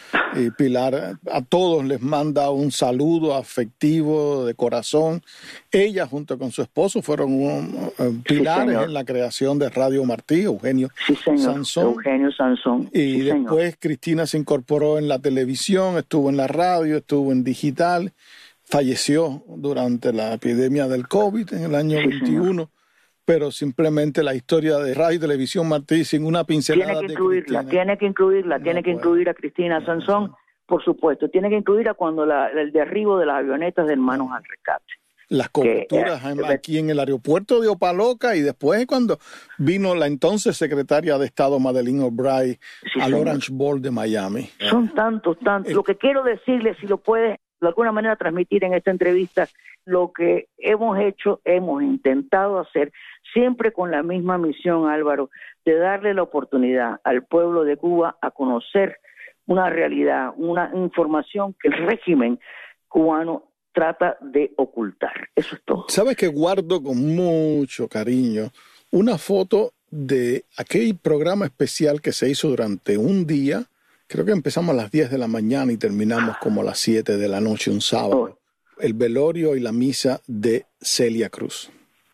Y Pilar a todos les manda un saludo afectivo de corazón. Ella junto con su esposo fueron un, uh, pilares sí, en la creación de Radio Martí, Eugenio sí, Sansón. Eugenio Sansón. Y sí, después señor. Cristina se incorporó en la televisión, estuvo en la radio, estuvo en digital, falleció durante la epidemia del COVID en el año sí, veintiuno. Señor. Pero simplemente la historia de Radio y Televisión Martí sin una pincelada tiene que incluirla, de tiene que incluirla, no tiene que puede. incluir a Cristina Sansón, por supuesto, tiene que incluir a cuando la, el derribo de las avionetas de Hermanos al Rescate. Las coberturas que, eh, aquí en el aeropuerto de Opaloca y después cuando vino la entonces secretaria de Estado Madeleine Albright sí, al señor. Orange Bowl de Miami. Son tantos, tantos. El, Lo que quiero decirle, si lo puede de alguna manera transmitir en esta entrevista, lo que hemos hecho, hemos intentado hacer, siempre con la misma misión, Álvaro, de darle la oportunidad al pueblo de Cuba a conocer una realidad, una información que el régimen cubano trata de ocultar. Eso es todo. ¿Sabes que guardo con mucho cariño una foto de aquel programa especial que se hizo durante un día? Creo que empezamos a las diez de la mañana y terminamos como a las siete de la noche un sábado. Oh. El velorio y la misa de Celia Cruz.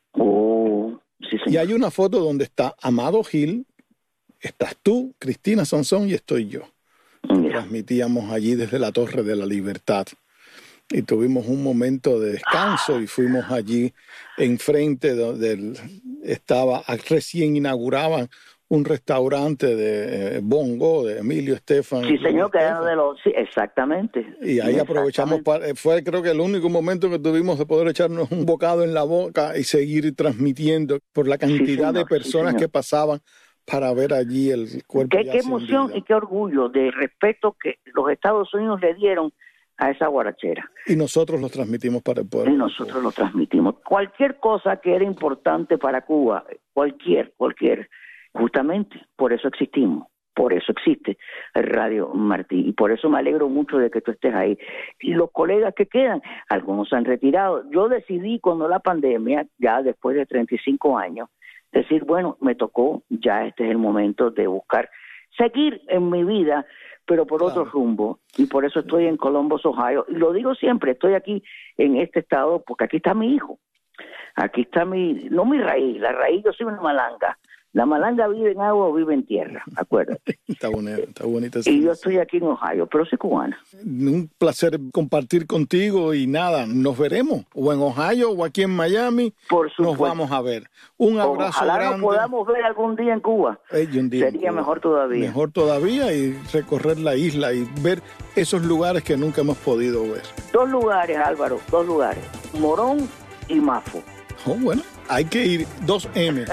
Oh, sí, señor. Y hay una foto donde está Amado Gil, estás tú, Cristina Sansón y estoy yo. Yeah. Transmitíamos allí desde la Torre de la Libertad. Y tuvimos un momento de descanso y fuimos allí enfrente donde estaba, recién inauguraban un restaurante de eh, Bongo, de Emilio Estefan. Sí, señor, que era de los... Sí, exactamente. Y ahí aprovechamos, para, fue creo que el único momento que tuvimos de poder echarnos un bocado en la boca y seguir transmitiendo por la cantidad sí, señor, de personas sí, que pasaban para ver allí el cuerpo. Qué, qué emoción y qué orgullo de respeto que los Estados Unidos le dieron a esa guarachera. Y nosotros lo transmitimos para el pueblo. Y nosotros lo transmitimos. Cualquier cosa que era importante para Cuba, cualquier, cualquier... Justamente, por eso existimos, por eso existe el Radio Martí, y por eso me alegro mucho de que tú estés ahí. Y los colegas que quedan, algunos se han retirado. Yo decidí cuando la pandemia, ya después de treinta y cinco años, decir, bueno, me tocó, ya este es el momento de buscar, seguir en mi vida, pero por claro. otro rumbo, y por eso estoy en Columbus, Ohio, y lo digo siempre, estoy aquí en este estado porque aquí está mi hijo, aquí está mi, no mi raíz, la raíz, yo soy una malanga. La malanga vive en agua o vive en tierra, acuérdate. Está bonito, está bonito. Y yo estoy aquí en Ohio, pero soy cubana. Un placer compartir contigo y nada, nos veremos, o en Ohio o aquí en Miami. Por supuesto. Nos vamos a ver. Un abrazo Ojalá grande. Ojalá nos podamos ver algún día en Cuba. Eh, un día Sería en Cuba. mejor todavía. Mejor todavía y recorrer la isla y ver esos lugares que nunca hemos podido ver. Dos lugares, Álvaro, dos lugares. Morón y Mafo. Oh, bueno, hay que ir, dos eme.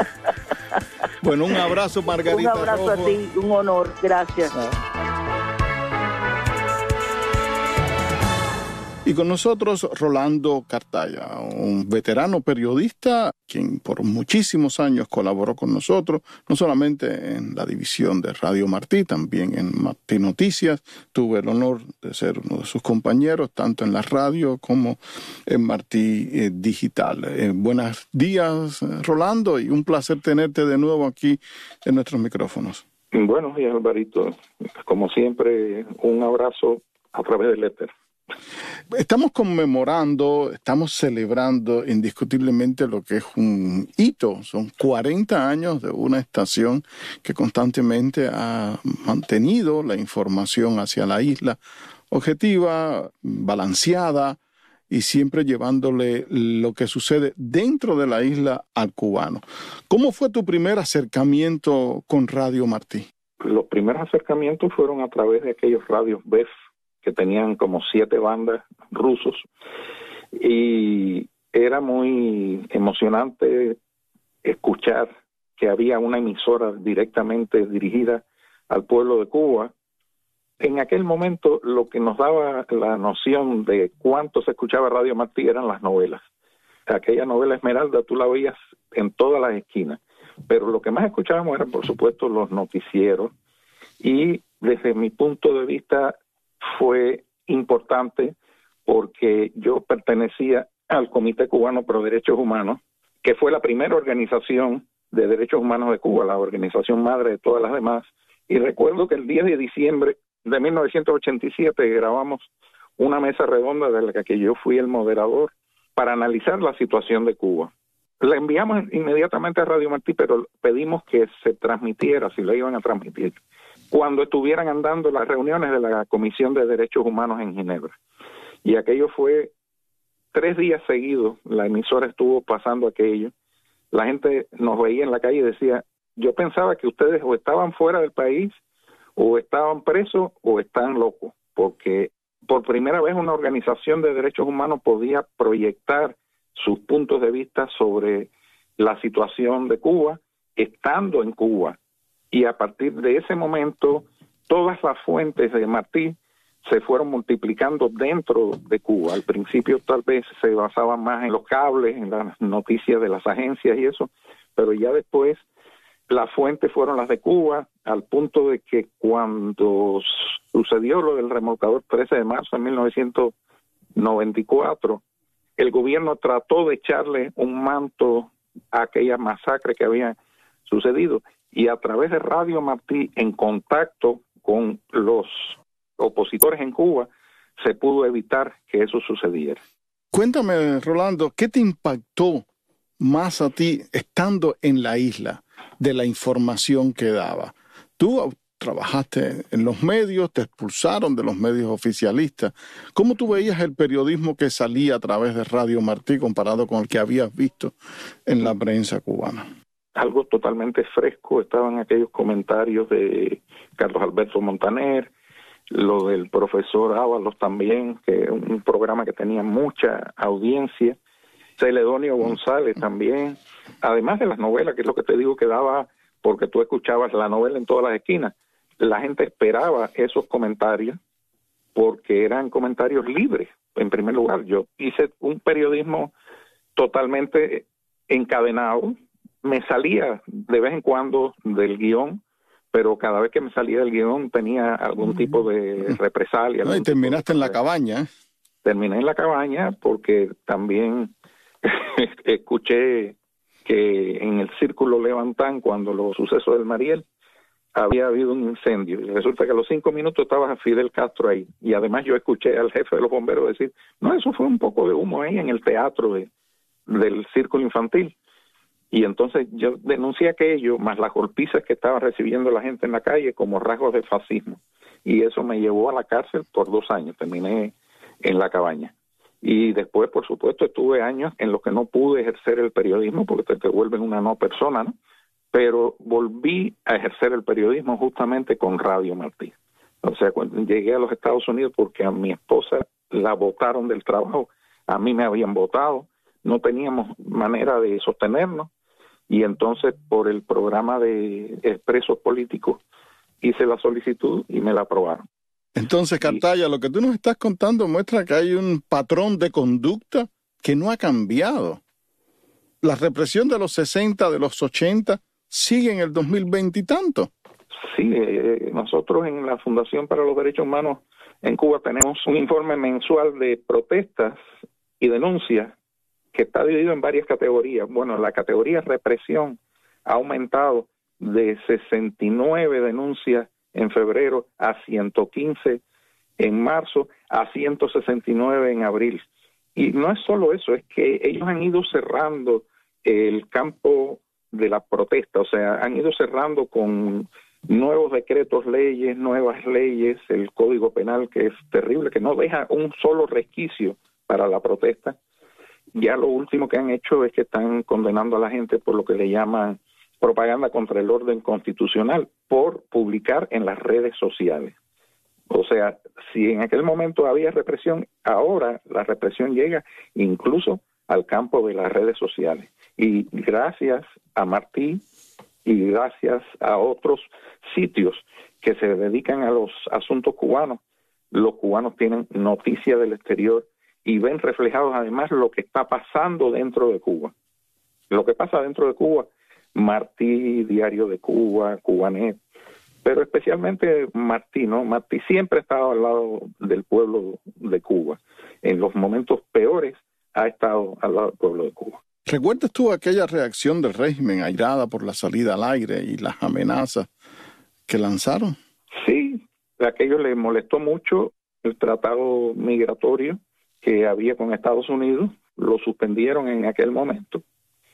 Bueno, un abrazo, Margarita. Un abrazo Rojo. a ti, un honor, gracias. Ah. Y Y con nosotros Rolando Cartaya, un veterano periodista quien por muchísimos años colaboró con nosotros, no solamente en la división de Radio Martí, también en Martí Noticias. Tuve el honor de ser uno de sus compañeros, tanto en la radio como en Martí eh, Digital. Eh, buenos días, Rolando, y un placer tenerte de nuevo aquí en nuestros micrófonos. Buenos días, Alvarito. Como siempre, un abrazo a través del éter. Estamos conmemorando, estamos celebrando indiscutiblemente lo que es un hito. Son cuarenta años de una estación que constantemente ha mantenido la información hacia la isla objetiva, balanceada y siempre llevándole lo que sucede dentro de la isla al cubano. ¿Cómo fue tu primer acercamiento con Radio Martí? Los primeros acercamientos fueron a través de aquellos radios B E F que tenían como siete bandas rusos, y era muy emocionante escuchar que había una emisora directamente dirigida al pueblo de Cuba. En aquel momento lo que nos daba la noción de cuánto se escuchaba Radio Martí eran las novelas. Aquella novela Esmeralda tú la veías en todas las esquinas, pero lo que más escuchábamos eran, por supuesto, los noticieros, y desde mi punto de vista fue importante porque yo pertenecía al Comité Cubano Pro Derechos Humanos, que fue la primera organización de derechos humanos de Cuba, la organización madre de todas las demás, y recuerdo que el diez de diciembre de mil novecientos ochenta y siete grabamos una mesa redonda de la que yo fui el moderador para analizar la situación de Cuba. La enviamos inmediatamente a Radio Martí, pero pedimos que se transmitiera, si la iban a transmitir, cuando estuvieran andando las reuniones de la Comisión de Derechos Humanos en Ginebra. Y aquello fue tres días seguidos, la emisora estuvo pasando aquello. La gente nos veía en la calle y decía, yo pensaba que ustedes o estaban fuera del país, o estaban presos, o están locos, porque por primera vez una organización de derechos humanos podía proyectar sus puntos de vista sobre la situación de Cuba, estando en Cuba. Y a partir de ese momento, todas las fuentes de Martí se fueron multiplicando dentro de Cuba. Al principio tal vez se basaban más en los cables, en las noticias de las agencias y eso, pero ya después las fuentes fueron las de Cuba, al punto de que cuando sucedió lo del remolcador trece de marzo de mil novecientos noventa y cuatro, el gobierno trató de echarle un manto a aquella masacre que había sucedido, y a través de Radio Martí, en contacto con los opositores en Cuba, se pudo evitar que eso sucediera. Cuéntame, Rolando, ¿qué te impactó más a ti estando en la isla de la información que daba? Tú trabajaste en los medios, te expulsaron de los medios oficialistas. ¿Cómo tú veías el periodismo que salía a través de Radio Martí comparado con el que habías visto en la prensa cubana? Algo totalmente fresco, estaban aquellos comentarios de Carlos Alberto Montaner, lo del profesor Ábalos también, que es un programa que tenía mucha audiencia, Celedonio González también, además de las novelas, que es lo que te digo que daba, porque tú escuchabas la novela en todas las esquinas, la gente esperaba esos comentarios porque eran comentarios libres. En primer lugar, yo hice un periodismo totalmente encadenado, me salía de vez en cuando del guión, pero cada vez que me salía del guión tenía algún tipo de represalia. No, y terminaste en la cabaña. Terminé en la cabaña porque también escuché que en el Círculo Levantán, cuando los sucesos del Mariel, había habido un incendio. Y resulta que a los cinco minutos estaba Fidel Castro ahí. Y además yo escuché al jefe de los bomberos decir, no, eso fue un poco de humo ahí en el teatro de, del Círculo Infantil. Y entonces yo denuncié aquello, más las golpizas que estaba recibiendo la gente en la calle como rasgos de fascismo. Y eso me llevó a la cárcel por dos años. Terminé en la cabaña. Y después, por supuesto, estuve años en los que no pude ejercer el periodismo porque te, te vuelven una no persona, ¿no? Pero volví a ejercer el periodismo justamente con Radio Martí. O sea, cuando llegué a los Estados Unidos, porque a mi esposa la botaron del trabajo, a mí me habían votado, no teníamos manera de sostenernos, y entonces por el programa de expresos políticos hice la solicitud y me la aprobaron. Entonces, Cartaya, lo que tú nos estás contando muestra que hay un patrón de conducta que no ha cambiado. La represión de los sesenta, de los ochenta, sigue en el dos mil veinte y tanto. Sí, eh, nosotros en la Fundación para los Derechos Humanos en Cuba tenemos un informe mensual de protestas y denuncias que está dividido en varias categorías. Bueno, la categoría represión ha aumentado de sesenta y nueve denuncias en febrero a ciento quince en marzo, a ciento sesenta y nueve en abril. Y no es solo eso, es que ellos han ido cerrando el campo de la protesta, o sea, han ido cerrando con nuevos decretos, leyes, nuevas leyes, el Código Penal, que es terrible, que no deja un solo resquicio para la protesta. Ya lo último que han hecho es que están condenando a la gente por lo que le llaman propaganda contra el orden constitucional, por publicar en las redes sociales. O sea, si en aquel momento había represión, ahora la represión llega incluso al campo de las redes sociales. Y gracias a Martí y gracias a otros sitios que se dedican a los asuntos cubanos, los cubanos tienen noticia del exterior y ven reflejados además lo que está pasando dentro de Cuba. Lo que pasa dentro de Cuba, Martí, Diario de Cuba, Cubanet, pero especialmente Martí, ¿no? Martí siempre ha estado al lado del pueblo de Cuba. En los momentos peores ha estado al lado del pueblo de Cuba. ¿Recuerdas tú aquella reacción del régimen airada por la salida al aire y las amenazas que lanzaron? Sí, a aquello les molestó mucho el tratado migratorio que había con Estados Unidos, lo suspendieron en aquel momento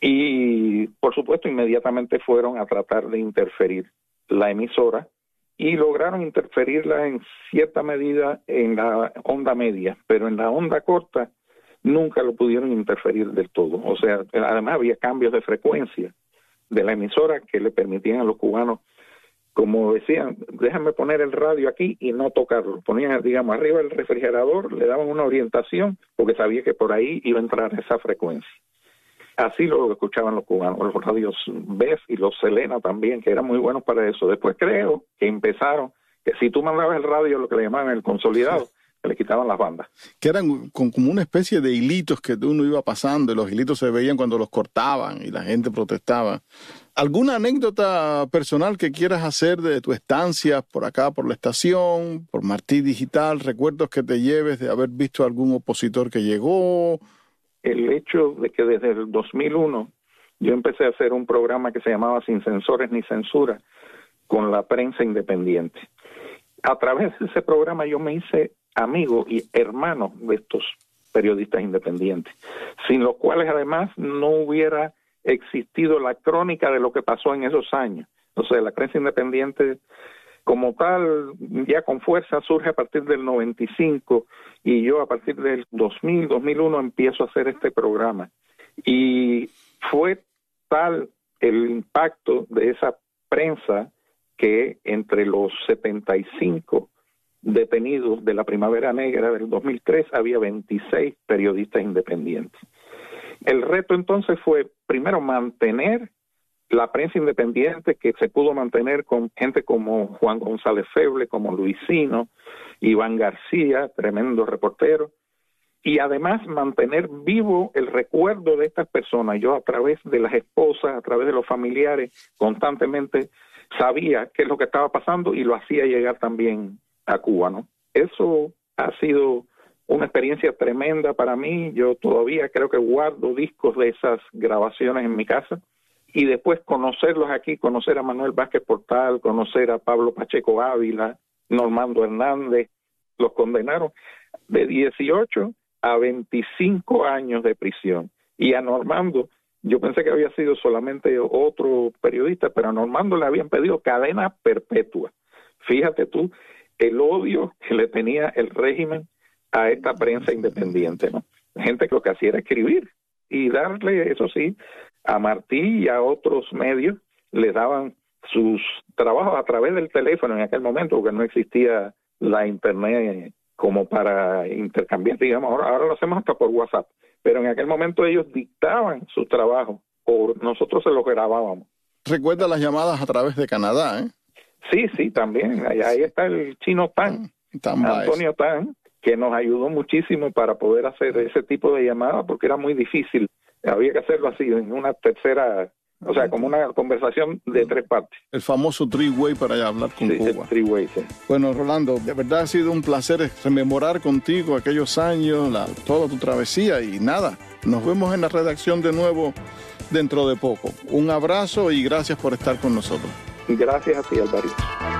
y, por supuesto, inmediatamente fueron a tratar de interferir la emisora y lograron interferirla en cierta medida en la onda media, pero en la onda corta nunca lo pudieron interferir del todo. O sea, además había cambios de frecuencia de la emisora que le permitían a los cubanos, como decían, déjame poner el radio aquí y no tocarlo. Ponían, digamos, arriba del refrigerador, le daban una orientación porque sabía que por ahí iba a entrar esa frecuencia. Así lo escuchaban los cubanos, los radios B E F y los Selena también, que eran muy buenos para eso. Después creo que empezaron, que si tú mandabas el radio, lo que le llamaban el consolidado, que le quitaban las bandas. Que eran con, como una especie de hilitos que uno iba pasando, y los hilitos se veían cuando los cortaban y la gente protestaba. ¿Alguna anécdota personal que quieras hacer de tu estancia por acá, por la estación, por Martí Digital? ¿Recuerdos que te lleves de haber visto algún opositor que llegó? El hecho de que desde el dos mil uno yo empecé a hacer un programa que se llamaba Sin Censores ni Censura con la prensa independiente. A través de ese programa yo me hice amigo y hermano de estos periodistas independientes, sin los cuales además no hubiera existido la crónica de lo que pasó en esos años. O sea, la prensa independiente como tal, ya con fuerza, surge a partir del noventa y cinco y yo a partir del dos mil, dos mil uno empiezo a hacer este programa. Y fue tal el impacto de esa prensa que entre los setenta y cinco detenidos de la Primavera Negra del dos mil tres había veintiséis periodistas independientes. El reto entonces fue, primero, mantener la prensa independiente, que se pudo mantener con gente como Juan González Feble, como Luisino, Iván García, tremendo reportero, y además mantener vivo el recuerdo de estas personas. Yo a través de las esposas, a través de los familiares, constantemente sabía qué es lo que estaba pasando y lo hacía llegar también a Cuba, ¿no? Eso ha sido una experiencia tremenda para mí. Yo todavía creo que guardo discos de esas grabaciones en mi casa. Y después conocerlos aquí, conocer a Manuel Vázquez Portal, conocer a Pablo Pacheco Ávila, Normando Hernández, los condenaron de dieciocho a veinticinco años de prisión. Y a Normando, yo pensé que había sido solamente otro periodista, pero a Normando le habían pedido cadena perpetua. Fíjate tú, el odio que le tenía el régimen a esta prensa independiente, ¿no? Gente que lo que hacía era escribir y darle, eso sí, a Martí y a otros medios le daban sus trabajos a través del teléfono en aquel momento, porque no existía la internet como para intercambiar, digamos, ahora, ahora lo hacemos hasta por WhatsApp, pero en aquel momento ellos dictaban sus trabajos o nosotros se los grabábamos. Recuerda las llamadas a través de Canadá, ¿eh? Sí, sí, también, ahí, ahí está el Chino Tan, Tan Antonio Tan, que nos ayudó muchísimo para poder hacer ese tipo de llamadas, porque era muy difícil. Había que hacerlo así, en una tercera, o sea, como una conversación de tres partes. El famoso three-way para hablar con sí, Cuba. El three-way, sí. Bueno, Rolando, de verdad ha sido un placer rememorar contigo aquellos años, la, toda tu travesía y nada. Nos vemos en la redacción de nuevo dentro de poco. Un abrazo y gracias por estar con nosotros. Gracias a ti, Alvarito.